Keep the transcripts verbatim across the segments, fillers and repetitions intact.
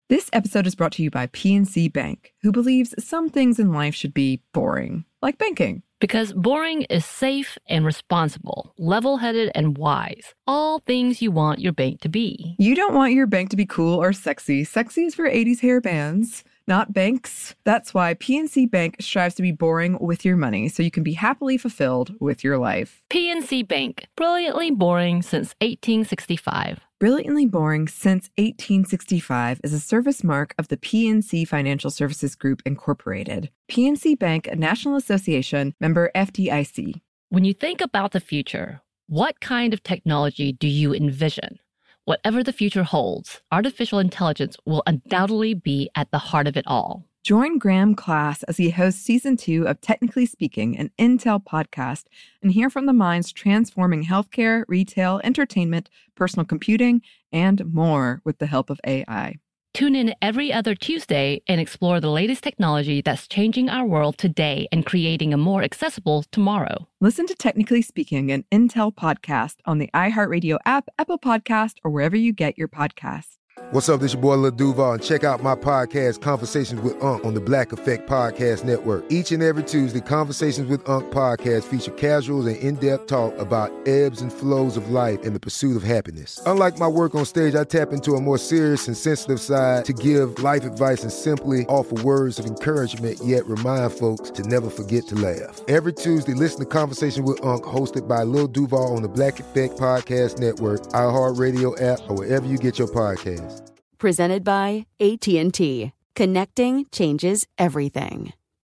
This episode is brought to you by P N C Bank, who believes some things in life should be boring, like banking. Because boring is safe and responsible, level-headed and wise. All things you want your bank to be. You don't want your bank to be cool or sexy. Sexy is for eighties hair bands, not banks. That's why P N C Bank strives to be boring with your money, so you can be happily fulfilled with your life. P N C Bank, brilliantly boring since eighteen sixty-five. Brilliantly Boring Since eighteen sixty-five is a service mark of the P N C Financial Services Group, Incorporated. P N C Bank, a National Association, member F D I C. When you think about the future, what kind of technology do you envision? Whatever the future holds, artificial intelligence will undoubtedly be at the heart of it all. Join Graham Class as he hosts season two of Technically Speaking, an Intel podcast, and hear from the minds transforming healthcare, retail, entertainment, personal computing, and more with the help of A I. Tune in every other Tuesday and explore the latest technology that's changing our world today and creating a more accessible tomorrow. Listen to Technically Speaking, an Intel podcast on the iHeartRadio app, Apple Podcast, or wherever you get your podcasts. What's up, this your boy Lil Duval, and check out my podcast, Conversations with Unc, on the Black Effect Podcast Network. Each and every Tuesday, Conversations with Unc podcast feature casual and in-depth talk about ebbs and flows of life and the pursuit of happiness. Unlike my work on stage, I tap into a more serious and sensitive side to give life advice and simply offer words of encouragement, yet remind folks to never forget to laugh. Every Tuesday, listen to Conversations with Unc, hosted by Lil Duval on the Black Effect Podcast Network, iHeartRadio app, or wherever you get your podcasts. Presented by A T and T. Connecting changes everything.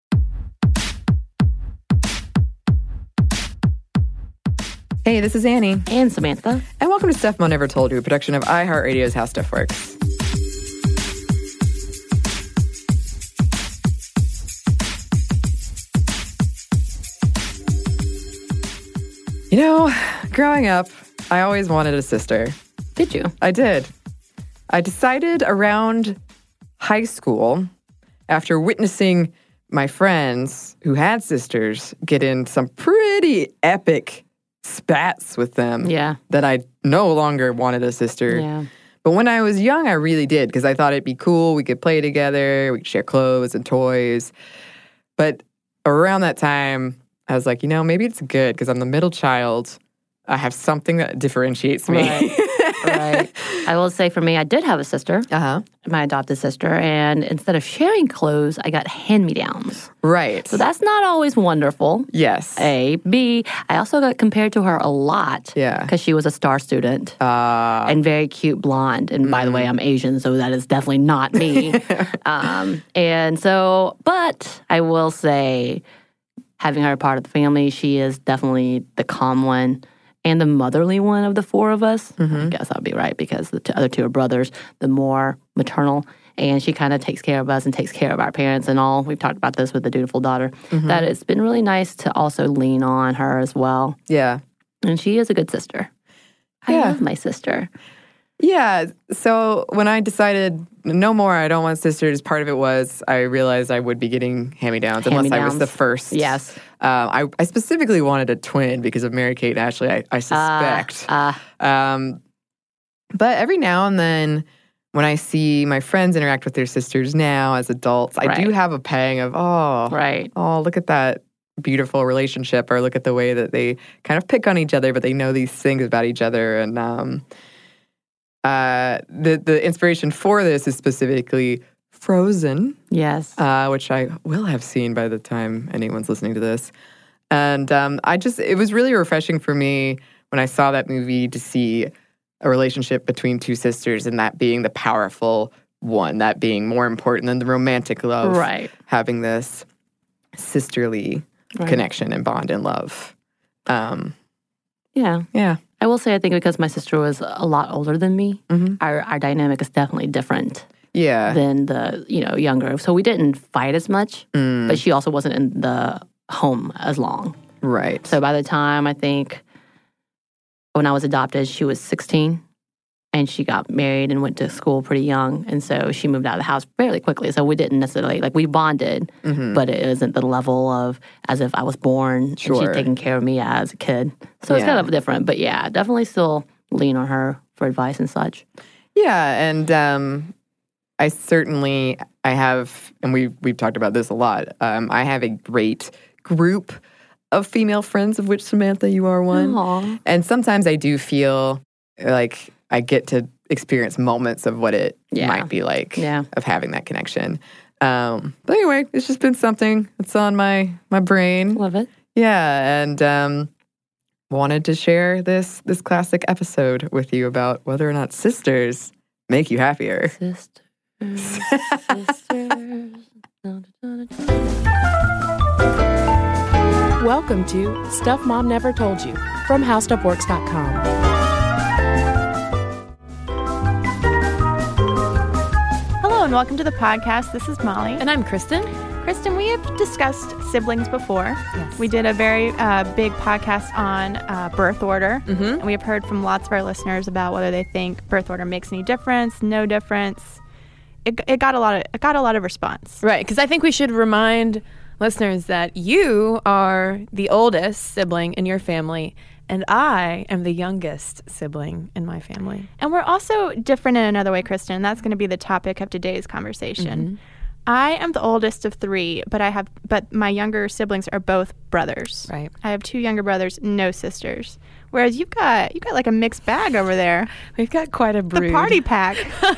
Hey, this is Annie. And Samantha. And welcome to Stuff Mom Never Told You, a production of iHeartRadio's How Stuff Works. You know, growing up, I always wanted a sister. Did you? I did. I decided around high school, after witnessing my friends who had sisters get in some pretty epic spats with them, yeah, that I no longer wanted a sister. Yeah. But when I was young, I really did, because I thought it'd be cool. We could play together. We could share clothes and toys. But around that time, I was like, you know, maybe it's good, because I'm the middle child. I have something that differentiates me. Right. Right. I will say for me, I did have a sister, uh-huh. my adopted sister, and instead of sharing clothes, I got hand-me-downs. Right. So that's not always wonderful. Yes. A. B. I also got compared to her a lot. Yeah. Because she was a star student. Uh, and very cute blonde. And mm. by the way, I'm Asian, so that is definitely not me. um, and so, but I will say, having her part of the family, she is definitely the calm one. And the motherly one of the four of us. Mm-hmm. I guess I'll be right, because the t- other two are brothers, the more maternal. And she kind of takes care of us and takes care of our parents and all. We've talked about this with the dutiful daughter. Mm-hmm. That it's been really nice to also lean on her as well. Yeah. And she is a good sister. I yeah. love my sister. Yeah. So when I decided no more, I don't want sisters, part of it was I realized I would be getting hand-me-downs, hand-me-downs. unless I was the first. Yes. Um, I, I specifically wanted a twin because of Mary-Kate and Ashley, I, I suspect. Uh, uh. Um, but every now and then, when I see my friends interact with their sisters now as adults, I right. do have a pang of, oh, right. oh, look at that beautiful relationship, or look at the way that they kind of pick on each other, but they know these things about each other. And um, uh, the, the inspiration for this is specifically Frozen. Yes. Uh, which I will have seen by the time anyone's listening to this. And um, I just, it was really refreshing for me when I saw that movie to see a relationship between two sisters, and that being the powerful one, that being more important than the romantic love. Right. Having this sisterly right. connection and bond and love. Um, yeah. Yeah. I will say, I think because my sister was a lot older than me, mm-hmm. our, our dynamic is definitely different. Yeah. Than the, you know, younger. So we didn't fight as much, mm. but she also wasn't in the home as long. Right. So by the time, I think, when I was adopted, she was sixteen, and she got married and went to school pretty young. And so she moved out of the house fairly quickly. So we didn't necessarily, like, we bonded, mm-hmm. but it isn't the level of as if I was born sure. and she's taking care of me as a kid. So yeah. it's kind of different. But yeah, definitely still lean on her for advice and such. Yeah, and, um... I certainly, I have, and we've, we've talked about this a lot, um, I have a great group of female friends, of which, Samantha, you are one. Aww. And sometimes I do feel like I get to experience moments of what it Yeah. might be like Yeah. of having that connection. Um, but anyway, it's just been something that's on my, my brain. Love it. Yeah, and um, wanted to share this this classic episode with you about whether or not sisters make you happier. Sisters, sisters. Welcome to Stuff Mom Never Told You from How Stuff Works dot com. Hello and welcome to the podcast. This is Molly. And I'm Kristen. Kristen, we have discussed siblings before. Yes. We did a very uh, big podcast on uh, birth order. Mm-hmm. And we have heard from lots of our listeners about whether they think birth order makes any difference, no difference. It, it got a lot of it got a lot of response. Right, because I think we should remind listeners that you are the oldest sibling in your family, and I am the youngest sibling in my family. And we're also different in another way, Kristen. And that's going to be the topic of today's conversation. Mm-hmm. I am the oldest of three, but I have but my younger siblings are both brothers. Right. I have two younger brothers, no sisters. Whereas you've got you got like a mixed bag over there. We've got quite a brood. The party pack.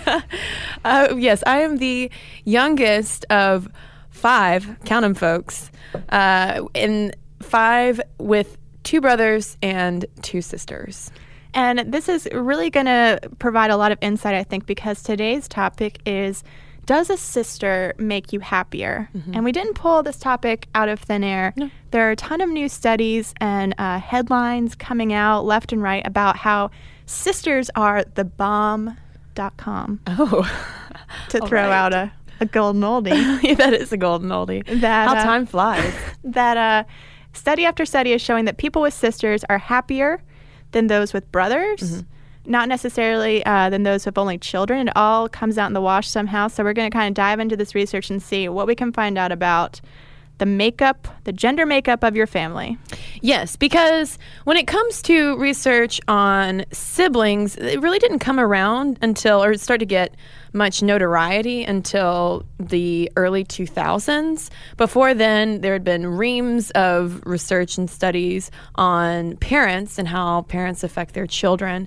uh, yes, I am the youngest of five, count 'em folks, uh, and five with two brothers and two sisters. And this is really going to provide a lot of insight, I think, because today's topic is, does a sister make you happier? Mm-hmm. And we didn't pull this topic out of thin air. No. There are a ton of new studies and uh, headlines coming out left and right about how sisters are the bomb dot com, Oh. to All throw right. out a, a golden oldie. Yeah, that is a golden oldie. That, How uh, time flies. that uh, study after study is showing that people with sisters are happier than those with brothers. Mm-hmm. Not necessarily uh, than those with only children. It all comes out in the wash somehow. So we're going to kind of dive into this research and see what we can find out about the makeup, the gender makeup of your family. Yes, because when it comes to research on siblings, it really didn't come around until, or start to get much notoriety until the early two thousands. Before then, there had been reams of research and studies on parents and how parents affect their children.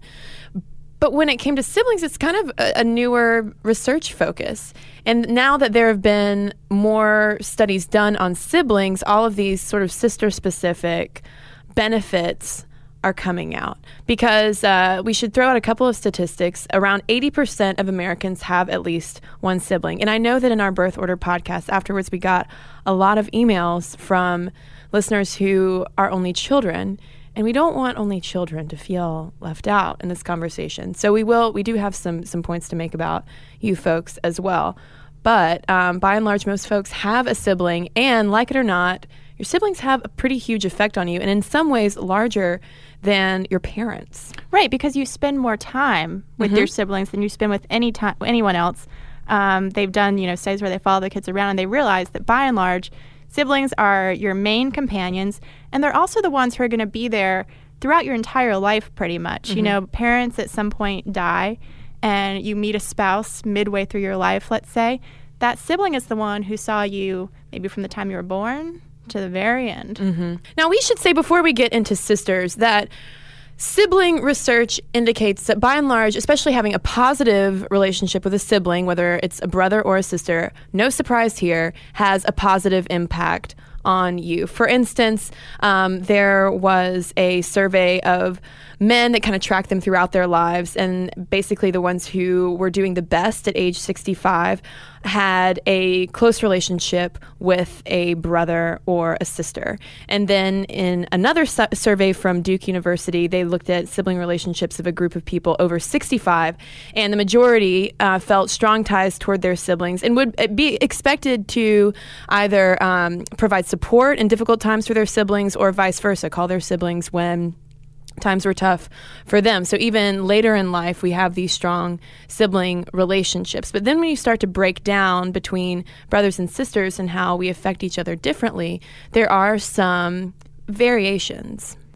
But when it came to siblings, it's kind of a, a newer research focus. And now that there have been more studies done on siblings, all of these sort of sister-specific benefits are coming out. Because uh, we should throw out a couple of statistics. Around eighty percent of Americans have at least one sibling. And I know that in our Birth Order podcast afterwards, we got a lot of emails from listeners who are only children. And we don't want only children to feel left out in this conversation. So we will, we do have some some points to make about you folks as well. But um, by and large, most folks have a sibling, and like it or not, your siblings have a pretty huge effect on you, and in some ways larger than your parents. Right, because you spend more time with Mm-hmm. your siblings than you spend with any time anyone else. Um, they've done, you know, studies where they follow the kids around, and they realize that by and large, siblings are your main companions, and they're also the ones who are going to be there throughout your entire life pretty much. Mm-hmm. You know, parents at some point die, and you meet a spouse midway through your life, let's say. That sibling is the one who saw you maybe from the time you were born to the very end. Mm-hmm. Now, we should say before we get into sisters that sibling research indicates that by and large, especially having a positive relationship with a sibling, whether it's a brother or a sister, no surprise here, has a positive impact on you. For instance, um, there was a survey of men that kind of tracked them throughout their lives, and basically the ones who were doing the best at age sixty-five had a close relationship with a brother or a sister. And then in another su- survey from Duke University, they looked at sibling relationships of a group of people over sixty-five, and the majority uh, felt strong ties toward their siblings and would be expected to either um, provide support in difficult times for their siblings or vice versa, call their siblings when times were tough for them. So even later in life, we have these strong sibling relationships. But then when you start to break down between brothers and sisters and how we affect each other differently, there are some variations.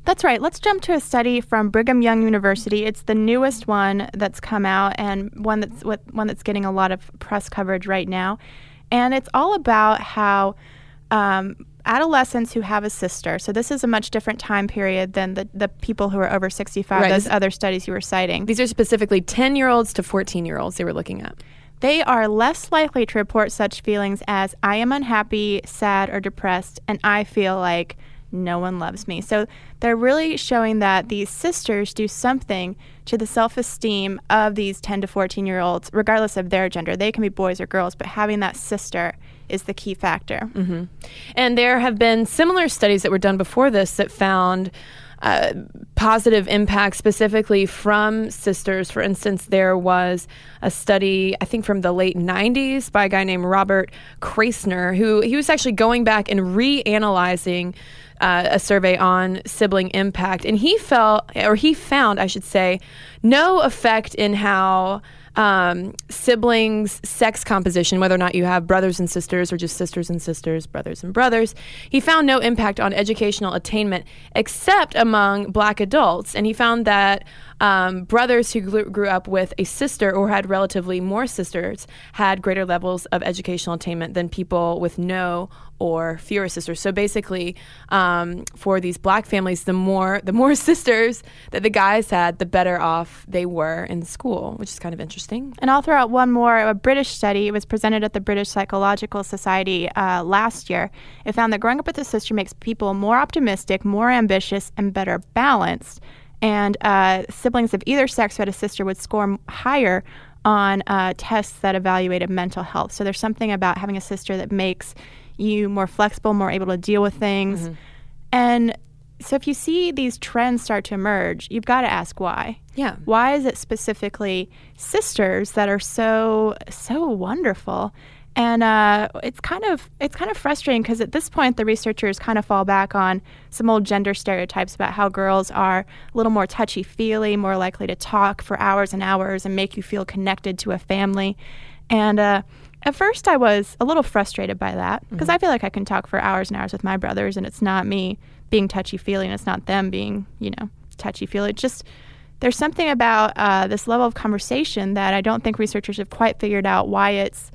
That's right. Let's jump to a study from Brigham Young University. It's the newest one that's come out and one that's with, one that's getting a lot of press coverage right now. And it's all about how um, adolescents who have a sister, so this is a much different time period than the, the people who are over sixty-five, Right. those This- other studies you were citing. These are specifically ten-year-olds to fourteen-year-olds they were looking at. They are less likely to report such feelings as I am unhappy, sad, or depressed, and I feel like no one loves me. So they're really showing that these sisters do something to the self-esteem of these ten to fourteen-year-olds, regardless of their gender. They can be boys or girls, but having that sister is the key factor. Mm-hmm. And there have been similar studies that were done before this that found uh, positive impact specifically from sisters. For instance, there was a study, I think from the late nineties, by a guy named Robert Kreisner, who he was actually going back and reanalyzing uh, a survey on sibling impact. And he felt, or he found, I should say, no effect in how Um, siblings' sex composition, whether or not you have brothers and sisters or just sisters and sisters, brothers and brothers. He found no impact on educational attainment except among black adults. And he found that um, brothers who grew, grew up with a sister or had relatively more sisters had greater levels of educational attainment than people with no or fewer sisters. So basically, um, for these black families, the more the more sisters that the guys had, the better off they were in school, which is kind of interesting. And I'll throw out one more. A British study, it was presented at the British Psychological Society uh, last year. It found that growing up with a sister makes people more optimistic, more ambitious, and better balanced. And uh, siblings of either sex who had a sister would score m- higher on uh, tests that evaluated mental health. So there's something about having a sister that makes you more flexible, more able to deal with things. Mm-hmm. And so if you see these trends start to emerge, you've got to ask why. Yeah. Why is it specifically sisters that are so so wonderful? And uh, it's kind of it's kind of frustrating because at this point the researchers kind of fall back on some old gender stereotypes about how girls are a little more touchy-feely, more likely to talk for hours and hours and make you feel connected to a family. And uh, at first I was a little frustrated by that because mm-hmm. I feel like I can talk for hours and hours with my brothers and it's not me being touchy-feely and it's not them being, you know, touchy-feely. It's just there's something about uh, this level of conversation that I don't think researchers have quite figured out why it's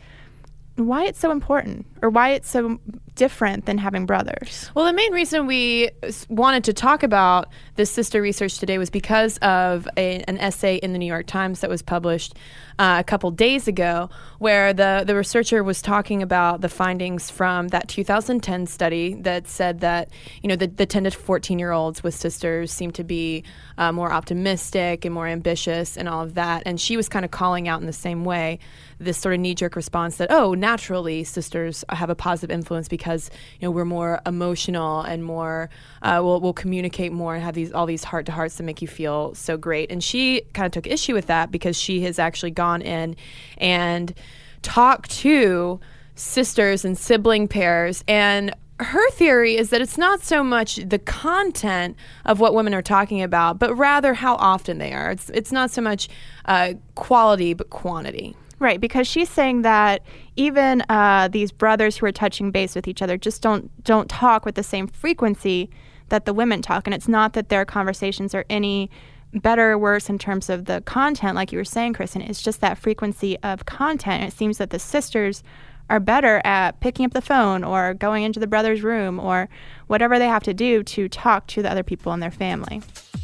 why it's so important or why it's so different than having brothers. Well, the main reason we wanted to talk about this sister research today was because of a, an essay in the New York Times that was published uh, a couple days ago where the, the researcher was talking about the findings from that two thousand ten study that said that, you know, the, the ten to fourteen-year-olds with sisters seem to be uh, more optimistic and more ambitious and all of that. And she was kind of calling out in the same way this sort of knee-jerk response that, oh, naturally sisters have a positive influence because, you know, we're more emotional and more, uh, we'll, we'll communicate more and have these all these heart-to-hearts that make you feel so great. And she kind of took issue with that because she has actually gone in and talked to sisters and sibling pairs, and her theory is that it's not so much the content of what women are talking about, but rather how often they are. It's it's not so much uh, quality, but quantity. Right, because she's saying that even uh, these brothers who are touching base with each other just don't don't talk with the same frequency that the women talk. And it's not that their conversations are any better or worse in terms of the content, like you were saying, Kristen. It's just that frequency of content. And it seems that the sisters are better at picking up the phone or going into the brother's room or whatever they have to do to talk to the other people in their family.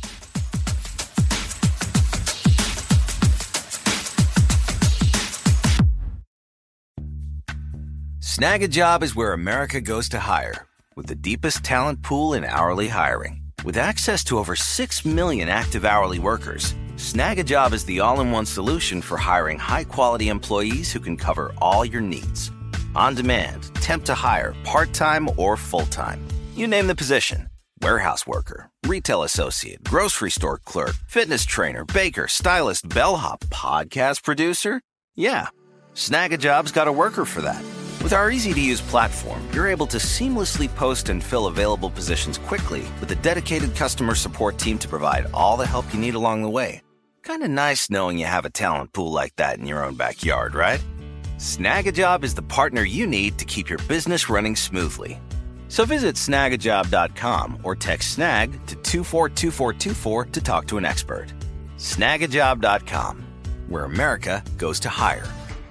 Snag a Job is where America goes to hire, with the deepest talent pool in hourly hiring. With access to over six million active hourly workers, Snag a Job is the all-in-one solution for hiring high-quality employees who can cover all your needs. On demand, temp to hire, part-time or full-time. You name the position. Warehouse worker, retail associate, grocery store clerk, fitness trainer, baker, stylist, bellhop, podcast producer. Yeah, Snag a Job's got a worker for that. With our easy-to-use platform, you're able to seamlessly post and fill available positions quickly with a dedicated customer support team to provide all the help you need along the way. Kind of nice knowing you have a talent pool like that in your own backyard, right? Snag a Job is the partner you need to keep your business running smoothly. So visit snag a job dot com or text snag to two four two four two four to talk to an expert. snag a job dot com, where America goes to hire.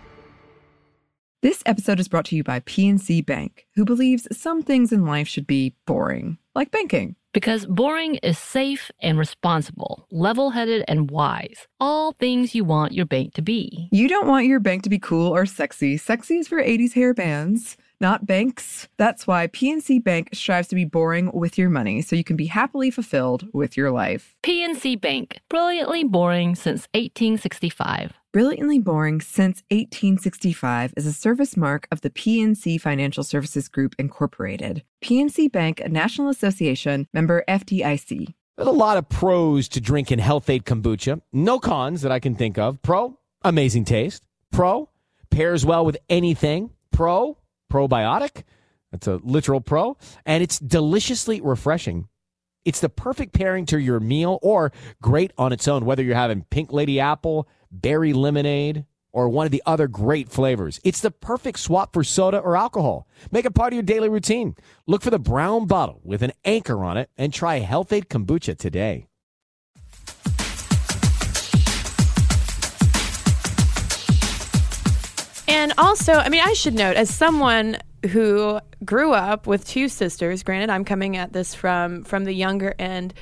This episode is brought to you by P N C Bank, who believes some things in life should be boring, like banking. Because boring is safe and responsible, level-headed and wise. All things you want your bank to be. You don't want your bank to be cool or sexy. Sexy is for eighties hair bands, not banks. That's why P N C Bank strives to be boring with your money so you can be happily fulfilled with your life. P N C Bank, brilliantly boring since eighteen sixty-five. Brilliantly Boring Since eighteen sixty-five is a service mark of the P N C Financial Services Group, Incorporated. P N C Bank, a National Association, member F D I C. There's a lot of pros to drinking Health-Ade kombucha. No cons that I can think of. Pro, amazing taste. Pro, pairs well with anything. Pro, probiotic. That's a literal pro. And it's deliciously refreshing. It's the perfect pairing to your meal or great on its own, whether you're having Pink Lady Apple, berry lemonade, or one of the other great flavors. It's the perfect swap for soda or alcohol. Make it part of your daily routine. Look for the brown bottle with an anchor on it and try Health-Ade kombucha today. And also, I mean, I should note, as someone who grew up with two sisters, granted, I'm coming at this from, from the younger end,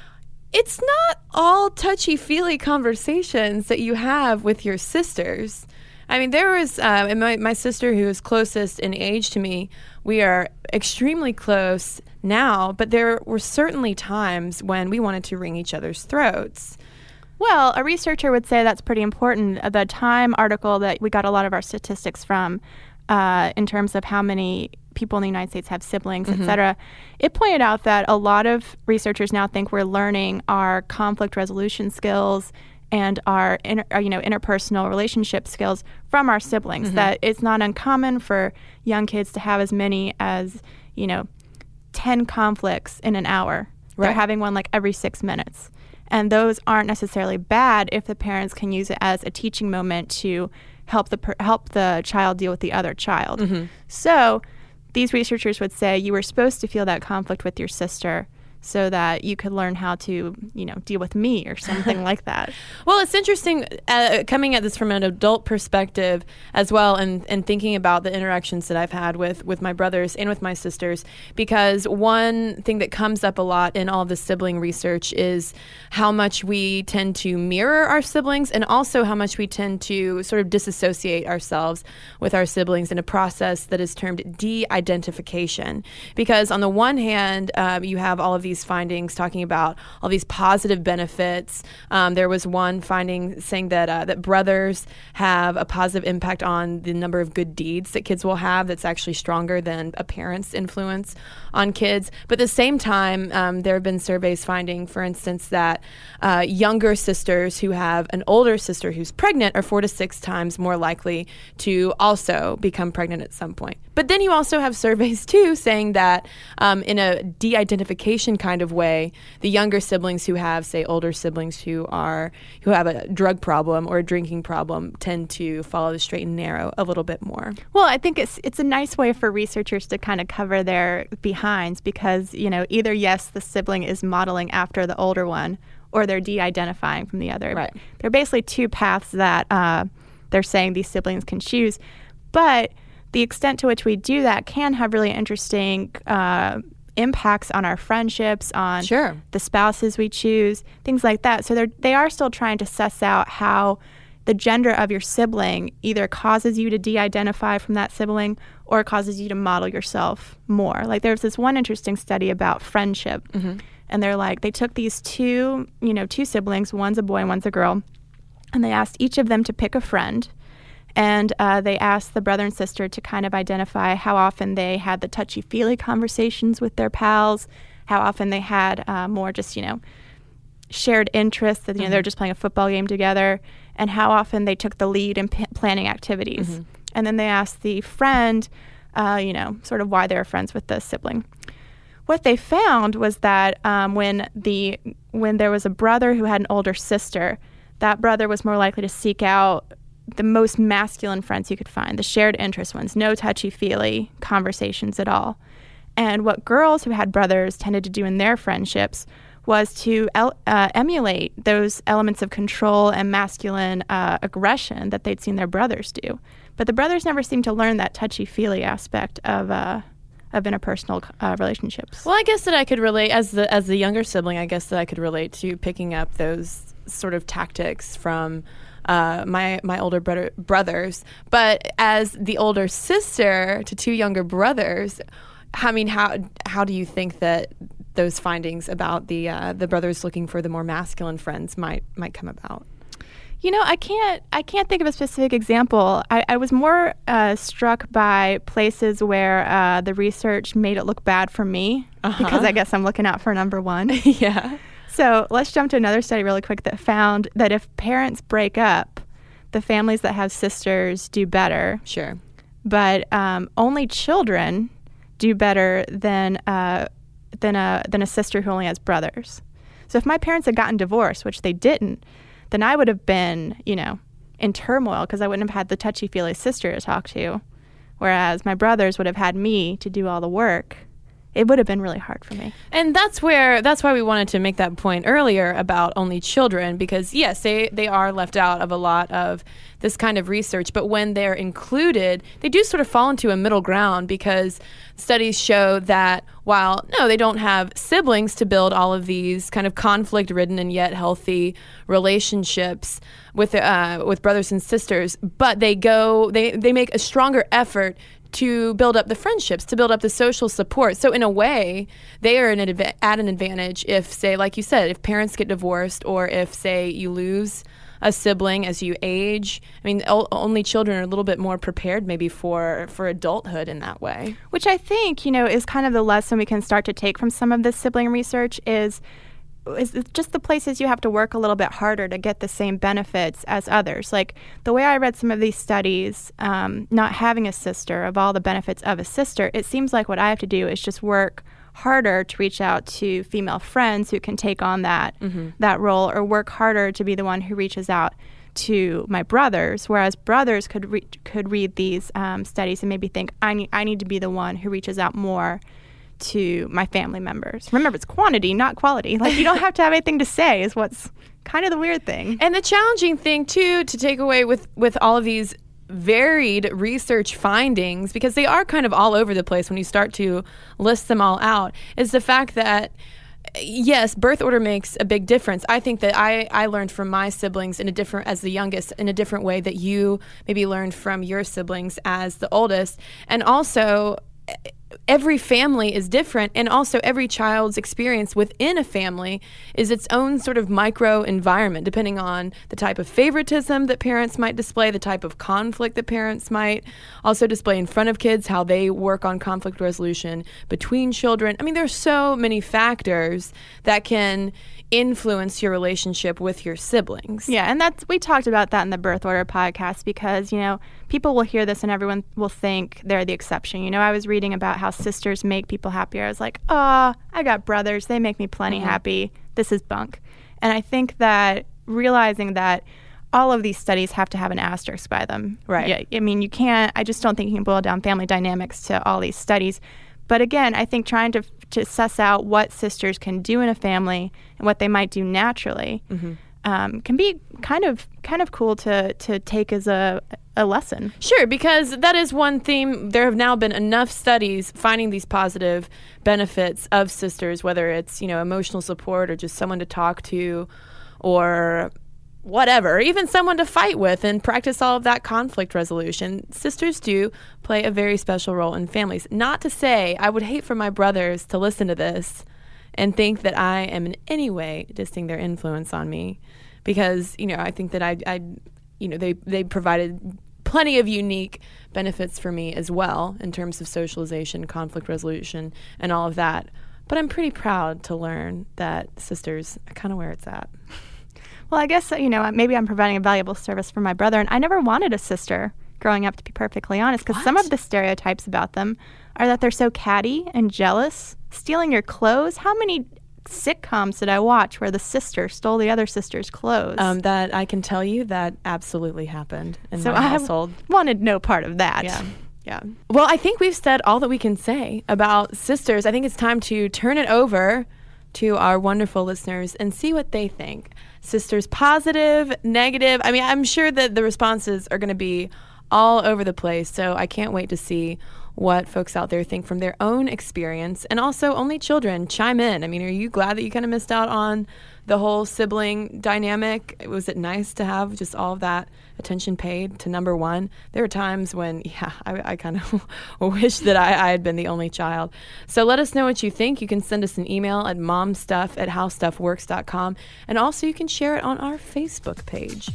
it's not all touchy-feely conversations that you have with your sisters. I mean, there was, uh, and my, my sister who is closest in age to me, we are extremely close now, but there were certainly times when we wanted to wring each other's throats. Well, a researcher would say that's pretty important. The Time article that we got a lot of our statistics from uh, in terms of how many people in the United States have siblings, mm-hmm. et cetera, it pointed out that a lot of researchers now think we're learning our conflict resolution skills and our, inter, you know, interpersonal relationship skills from our siblings, mm-hmm. that it's not uncommon for young kids to have as many as, you know, ten conflicts in an hour. Right. They're having one like every six minutes. And those aren't necessarily bad if the parents can use it as a teaching moment to help the per- help the child deal with the other child. Mm-hmm. So these researchers would say you were supposed to feel that conflict with your sister so that you could learn how to, you know, deal with me or something like that. Well, it's interesting uh, coming at this from an adult perspective as well, and, and thinking about the interactions that I've had with, with my brothers and with my sisters, because one thing that comes up a lot in all of the sibling research is how much we tend to mirror our siblings and also how much we tend to sort of disassociate ourselves with our siblings in a process that is termed de-identification. Because on the one hand, um, you have all of these findings talking about all these positive benefits. Um, there was one finding saying that uh, that brothers have a positive impact on the number of good deeds that kids will have that's actually stronger than a parent's influence on kids. But at the same time, um, there have been surveys finding, for instance, that uh, younger sisters who have an older sister who's pregnant are four to six times more likely to also become pregnant at some point. But then you also have surveys, too, saying that um, in a de-identification kind of way, the younger siblings who have, say, older siblings who are who have a drug problem or a drinking problem tend to follow the straight and narrow a little bit more. Well, I think it's it's a nice way for researchers to kind of cover their behinds because, you know, either, yes, the sibling is modeling after the older one or they're de-identifying from the other. Right. There are basically two paths that uh, they're saying these siblings can choose. But the extent to which we do that can have really interesting uh, impacts on our friendships, on sure. the spouses we choose, things like that. So they're, they are still trying to suss out how the gender of your sibling either causes you to de-identify from that sibling or causes you to model yourself more. Like there's this one interesting study about friendship. Mm-hmm. And they're like, they took these two, you know, two siblings, one's a boy and one's a girl, and they asked each of them to pick a friend. And uh, they asked the brother and sister to kind of identify how often they had the touchy-feely conversations with their pals, how often they had uh, more just, you know, shared interests, that, you know, mm-hmm. they're just playing a football game together, and how often they took the lead in p- planning activities. Mm-hmm. And then they asked the friend, uh, you know, sort of why they were friends with the sibling. What they found was that um, when the when there was a brother who had an older sister, that brother was more likely to seek out the most masculine friends you could find, the shared interest ones, no touchy-feely conversations at all. And what girls who had brothers tended to do in their friendships was to el- uh, emulate those elements of control and masculine uh, aggression that they'd seen their brothers do. But the brothers never seemed to learn that touchy-feely aspect of uh, of interpersonal uh, relationships. Well, I guess that I could relate, as the as the younger sibling, I guess that I could relate to picking up those sort of tactics from uh, my my older brother, brothers. But as the older sister to two younger brothers, I mean, how how do you think that those findings about the uh, the brothers looking for the more masculine friends might might come about? You know, I can't I can't think of a specific example. I, I was more uh, struck by places where uh, the research made it look bad for me, uh-huh. because I guess I'm looking out for number one. Yeah. So let's jump to another study really quick that found that if parents break up, the families that have sisters do better. Sure. But um, only children do better than uh, than a than a sister who only has brothers. So if my parents had gotten divorced, which they didn't, then I would have been, you know, in turmoil because I wouldn't have had the touchy-feely sister to talk to, whereas my brothers would have had me to do all the work. It would have been really hard for me. And that's where that's why we wanted to make that point earlier about only children, because yes, they, they are left out of a lot of this kind of research, but when they're included, they do sort of fall into a middle ground, because studies show that while no, they don't have siblings to build all of these kind of conflict-ridden and yet healthy relationships with uh, with brothers and sisters, but they go they, they make a stronger effort to build up the friendships, to build up the social support. So in a way, they are an adva- at an advantage if, say, like you said, if parents get divorced, or if, say, you lose a sibling as you age. I mean, o- only children are a little bit more prepared maybe for, for adulthood in that way. Which I think, you know, is kind of the lesson we can start to take from some of this sibling research is is just the places you have to work a little bit harder to get the same benefits as others. Like the way I read some of these studies, um, not having a sister, of all the benefits of a sister, it seems like what I have to do is just work harder to reach out to female friends who can take on that mm-hmm. that role, or work harder to be the one who reaches out to my brothers, whereas brothers could re- could read these um, studies and maybe think, I need I need to be the one who reaches out more to my family members. Remember, it's quantity, not quality. Like, you don't have to have anything to say is what's kind of the weird thing. And the challenging thing, too, to take away with, with all of these varied research findings, because they are kind of all over the place when you start to list them all out, is the fact that, yes, birth order makes a big difference. I think that I, I learned from my siblings in a different, as the youngest, in a different way that you maybe learned from your siblings as the oldest. And also, every family is different, and also every child's experience within a family is its own sort of micro environment, depending on the type of favoritism that parents might display, the type of conflict that parents might also display in front of kids, how they work on conflict resolution between children. I mean, there's so many factors that can influence your relationship with your siblings. Yeah, and that's we talked about that in the Birth Order podcast, because, you know, people will hear this and everyone will think they're the exception. You know, I was reading about how sisters make people happier. I was like, oh, I got brothers. They make me plenty mm-hmm. happy. This is bunk. And I think that realizing that all of these studies have to have an asterisk by them. Right. Yeah, I mean, you can't, I just don't think you can boil down family dynamics to all these studies. But again, I think trying to to suss out what sisters can do in a family and what they might do naturally mm-hmm. um, can be kind of kind of cool to to take as a a lesson. Sure, because that is one theme. There have now been enough studies finding these positive benefits of sisters, whether it's, you know, emotional support or just someone to talk to, or whatever, even someone to fight with and practice all of that conflict resolution. Sisters do play a very special role in families. Not to say I would hate for my brothers to listen to this and think that I am in any way dissing their influence on me, because, you know, I think that I, I you know, they, they provided plenty of unique benefits for me as well in terms of socialization, conflict resolution, and all of that. But I'm pretty proud to learn that sisters are kind of where it's at. Well, I guess, you know, maybe I'm providing a valuable service for my brother, and I never wanted a sister growing up, to be perfectly honest, because some of the stereotypes about them are that they're so catty and jealous, stealing your clothes. How many sitcoms did I watch where the sister stole the other sister's clothes? Um, that I can tell you that absolutely happened in so my household. I wanted no part of that. Yeah. Yeah. Well, I think we've said all that we can say about sisters. I think it's time to turn it over to our wonderful listeners and see what they think. Sisters positive, negative. I mean, I'm sure that the responses are going to be all over the place. So I can't wait to see what folks out there think from their own experience. And also, only children, chime in. I mean, are you glad that you kind of missed out on the whole sibling dynamic? Was it nice to have just all of that attention paid to number one? There were times when, yeah, I, I kind of wish that I, I had been the only child. So let us know what you think. You can send us an email at momstuff at howstuffworks dot com. And also you can share it on our Facebook page.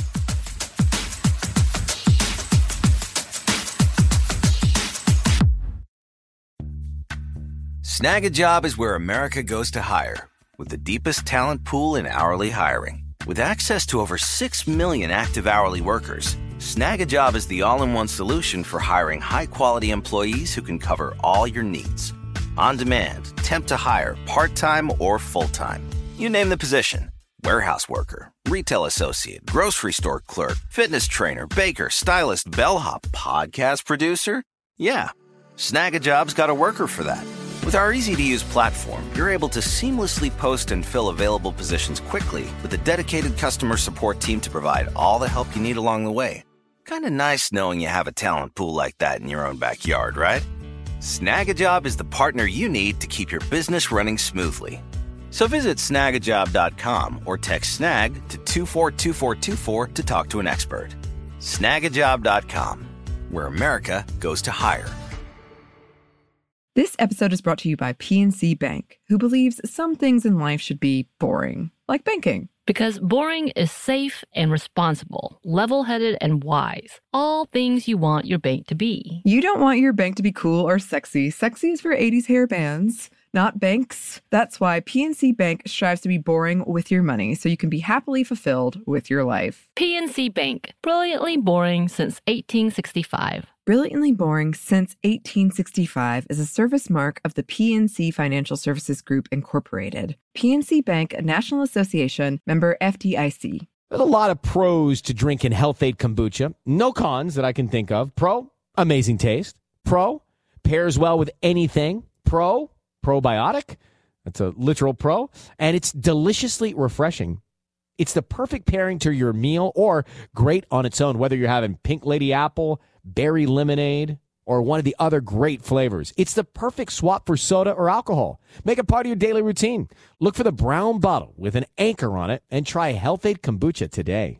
Snag a Job is where America goes to hire, with the deepest talent pool in hourly hiring. With access to over six million active hourly workers, Snag a Job is the all-in-one solution for hiring high-quality employees who can cover all your needs. On demand, temp to hire, part-time or full-time. You name the position. Warehouse worker, retail associate, grocery store clerk, fitness trainer, baker, stylist, bellhop, podcast producer. Yeah, Snag a Job's got a worker for that. With our easy-to-use platform, you're able to seamlessly post and fill available positions quickly with a dedicated customer support team to provide all the help you need along the way. Kind of nice knowing you have a talent pool like that in your own backyard, right? Snag a Job is the partner you need to keep your business running smoothly. So visit snag a job dot com or text SNAG to two four two four two four to talk to an expert. snag a job dot com, where America goes to hire. This episode is brought to you by P N C Bank, who believes some things in life should be boring, like banking. Because boring is safe and responsible, level-headed and wise. All things you want your bank to be. You don't want your bank to be cool or sexy. Sexy is for eighties hair bands, not banks. That's why P N C Bank strives to be boring with your money so you can be happily fulfilled with your life. P N C Bank, brilliantly boring since eighteen sixty-five. Brilliantly Boring Since eighteen sixty-five is a service mark of the P N C Financial Services Group, Incorporated. P N C Bank, a National Association, member F D I C. There's a lot of pros to drinking Health-Ade kombucha. No cons that I can think of. Pro, amazing taste. Pro, pairs well with anything. Pro, probiotic. That's a literal pro. And it's deliciously refreshing. It's the perfect pairing to your meal or great on its own, whether you're having Pink Lady Apple, berry lemonade, or one of the other great flavors. It's the perfect swap for soda or alcohol. Make it part of your daily routine. Look for the brown bottle with an anchor on it and try Health-Ade kombucha today.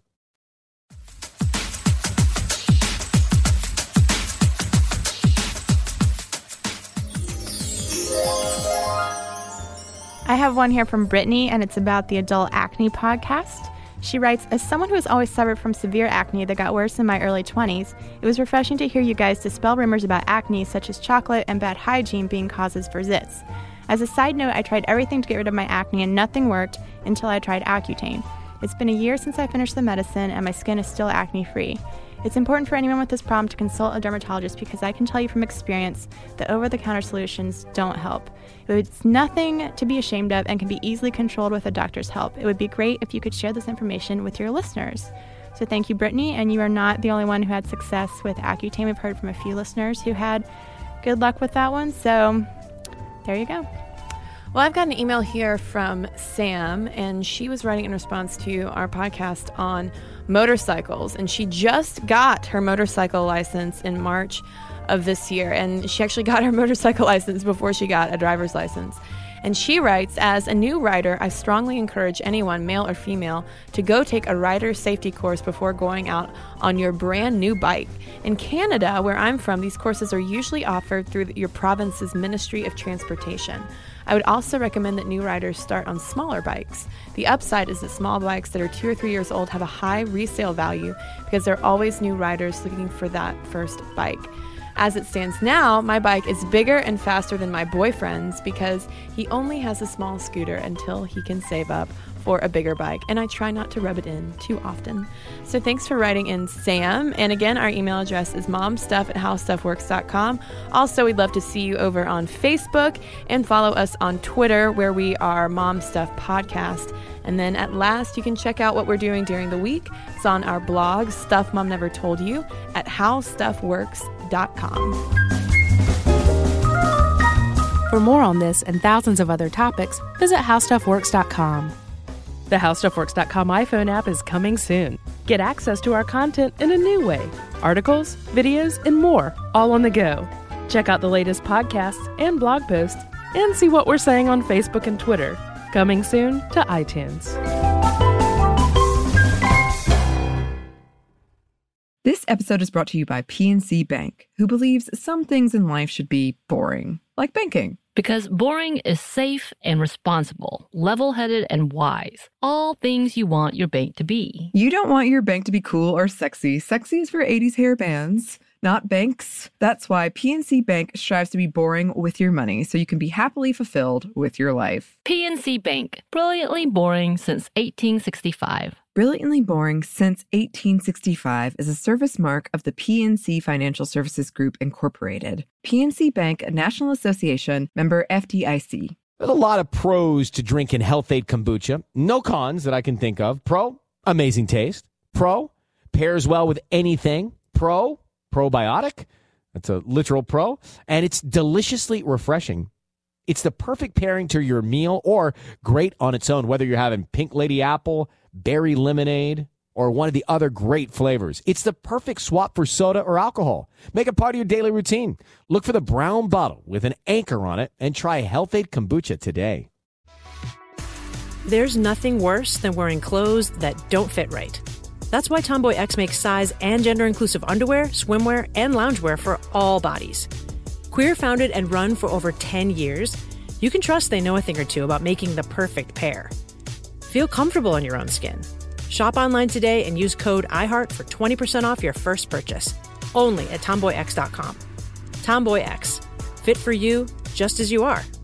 I have one here from Brittany, and it's about the Adult Acne podcast. She writes, as someone who has always suffered from severe acne that got worse in my early twenties, it was refreshing to hear you guys dispel rumors about acne such as chocolate and bad hygiene being causes for zits. As a side note, I tried everything to get rid of my acne and nothing worked until I tried Accutane. It's been a year since I finished the medicine and my skin is still acne-free. It's important for anyone with this problem to consult a dermatologist because I can tell you from experience that over-the-counter solutions don't help. It's nothing to be ashamed of and can be easily controlled with a doctor's help. It would be great if you could share this information with your listeners. So thank you, Brittany, and you are not the only one who had success with Accutane. We've heard from a few listeners who had good luck with that one, so there you go. Well, I've got an email here from Sam, and she was writing in response to our podcast on motorcycles, and she just got her motorcycle license in March of this year, and she actually got her motorcycle license before she got a driver's license. And she writes, as a new rider, I strongly encourage anyone, male or female, to go take a rider safety course before going out on your brand new bike. In Canada, where I'm from, these courses are usually offered through your province's Ministry of Transportation. I would also recommend that new riders start on smaller bikes. The upside is that small bikes that are two or three years old have a high resale value because there are always new riders looking for that first bike. As it stands now, my bike is bigger and faster than my boyfriend's because he only has a small scooter until he can save up for a bigger bike, and I try not to rub it in too often. So thanks for writing in, Sam. And again, our email address is momstuff at howstuffworks dot com. Also, we'd love to see you over on Facebook and follow us on Twitter, where we are Mom Stuff Podcast. And then at last, you can check out what we're doing during the week. It's on our blog, Stuff Mom Never Told You, at how stuff works dot com. For more on this and thousands of other topics, visit how stuff works dot com. The how stuff works dot com iPhone app is coming soon. Get access to our content in a new way. Articles, videos, and more, all on the go. Check out the latest podcasts and blog posts, and see what we're saying on Facebook and Twitter. Coming soon to iTunes. This episode is brought to you by P N C Bank, who believes some things in life should be boring, like banking. Because boring is safe and responsible, level-headed and wise. All things you want your bank to be. You don't want your bank to be cool or sexy. Sexy is for eighties hair bands, not banks. That's why P N C Bank strives to be boring with your money so you can be happily fulfilled with your life. P N C Bank, brilliantly boring since eighteen sixty-five. Brilliantly Boring Since eighteen sixty-five is a service mark of the P N C Financial Services Group, Incorporated. P N C Bank, a National Association, member F D I C. There's a lot of pros to drinking Health-Ade Kombucha. No cons that I can think of. Pro, amazing taste. Pro, pairs well with anything. Pro, probiotic. That's a literal pro. And it's deliciously refreshing. It's the perfect pairing to your meal or great on its own, whether you're having Pink Lady Apple, berry lemonade, or one of the other great flavors. It's the perfect swap for soda or alcohol. Make it part of your daily routine. Look for the brown bottle with an anchor on it and try Health-Ade Kombucha today. There's nothing worse than wearing clothes that don't fit right. That's why Tomboy X makes size and gender-inclusive underwear, swimwear, and loungewear for all bodies. Queer founded and run for over ten years, you can trust they know a thing or two about making the perfect pair. Feel comfortable in your own skin. Shop online today and use code iHeart for twenty percent off your first purchase. Only at tomboy x dot com. Tomboy X. Fit for you, just as you are.